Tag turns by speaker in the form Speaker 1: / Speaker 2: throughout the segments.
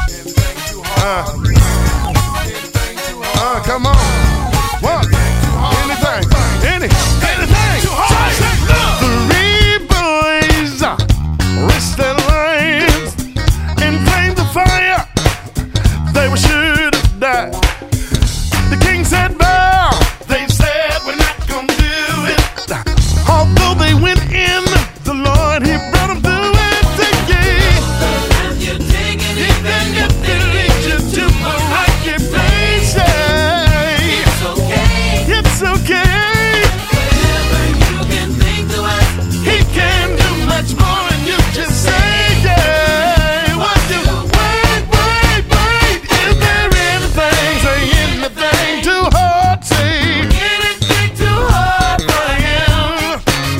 Speaker 1: Come on. What? Anything. Anything. Three boys risked their lives in flames of fire. They were sure to die. The king said, bow. They said, we're not gonna do it. Although they went in, the Lord, he brought them through it again. You're taking it, then it leads you to the rocky place. It's okay. It's okay. Whatever you can think to us, he can do much more than you just say. Yeah. What do? Wait. Is there anything? Say anything too hard? Say anything too hard for him.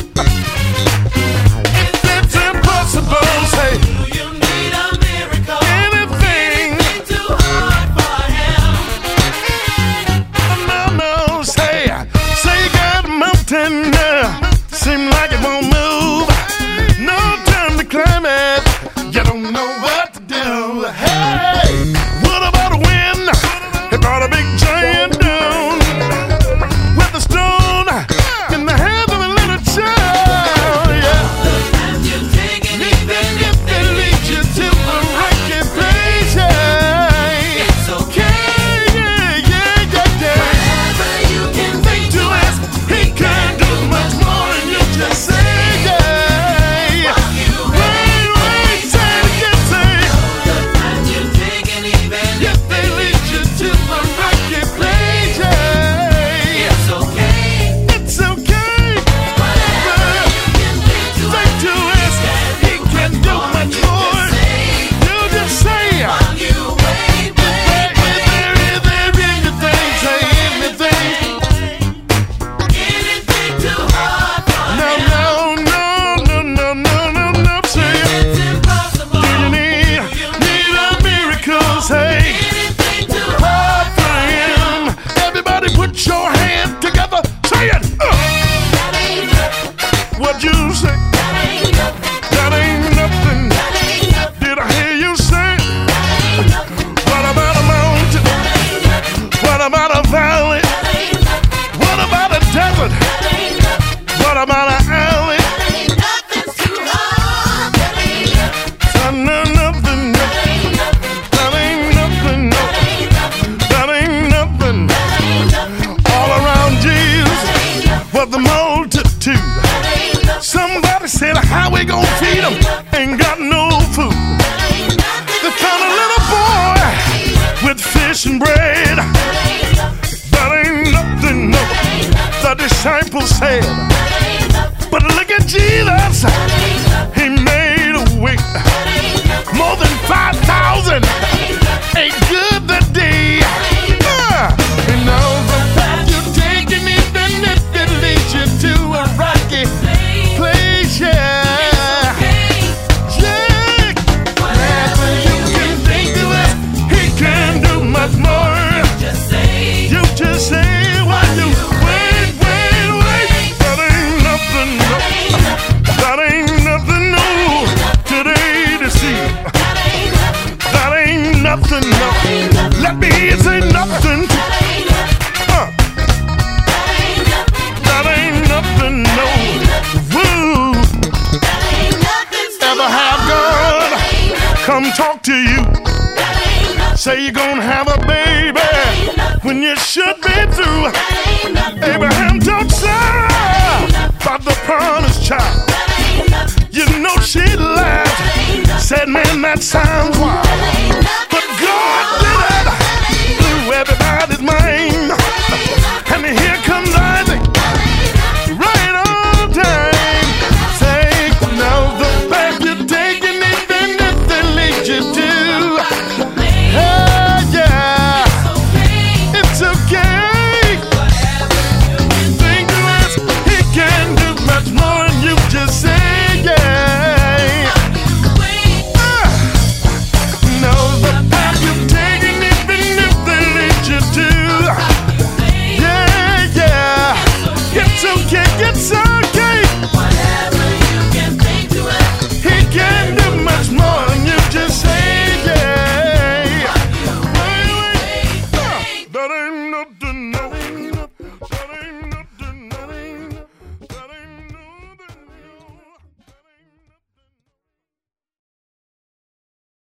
Speaker 1: If it's impossible, say you need a miracle. Anything too hard for him. No, say you got a mountain, seem like it won't move. No time to climb it, you don't know what to do. Hey, what about a wind? It brought a big giant down with a stone in the hands of a little child. Yeah. You're taking it, then if it leads you to a rocky place. Yeah. It's okay. Yeah. Whatever you can think to ask, he can do much more than you just say. Yeah. Wait, say it again, say. You're taking it, then if they lead you to a rocky place. Yeah. It's okay. It's okay. Whatever you can think to ask, he can do much more. You just say. Is there anything? Say anything. Anything too hard for him. No. Say it's impossible. You need a miracle. Say anything too hard for him. Everybody put your hand together. Say it. That ain't nothing. What'd you say? That ain't nothing. That ain't nothing. That ain't nothing. Did I hear you say? That ain't nothing. What about a mountain? That ain't nothing. What about a valley? That ain't nothing. What about a desert? That ain't nothing. What about an alley? That ain't nothing too hard. That ain't nothing. Nothing. That ain't nothing. That ain't nothing. No. That ain't nothing. That ain't nothing. All around Jesus was the multitude. Somebody said, how we gonna feed them? Ain't got no food. They found a little boy with fish and bread. That ain't nothing, no. The disciples said, but look at Jesus. He made a way. More than 5,000 ate good that day. You know the path you're taking, even if it leads you to a rocky place. Yeah. Whatever you can think to us, he can do much more. You just say what you wait. That ain't nothing, no. That ain't nothing, no. Today to see. That ain't nothing, no. Let me hear you say nothing. That ain't nothing, no. Woo. Ever have God come talk to you? Say you're gonna have a baby when you should be through. Abraham told Sarah about the promised child. You know she laughed, said, man, that sounds wild. But God did it, blew everybody's mind. And here comes Isaac, right on time. Say, now the path you're taking, even if they lead you to. Yeah, it's okay. Think to us, he can do much more than you just say. Yeah. Know the path you're taking, even if they lead you to. Yeah. It's okay. Whatever you can think to us, he can do.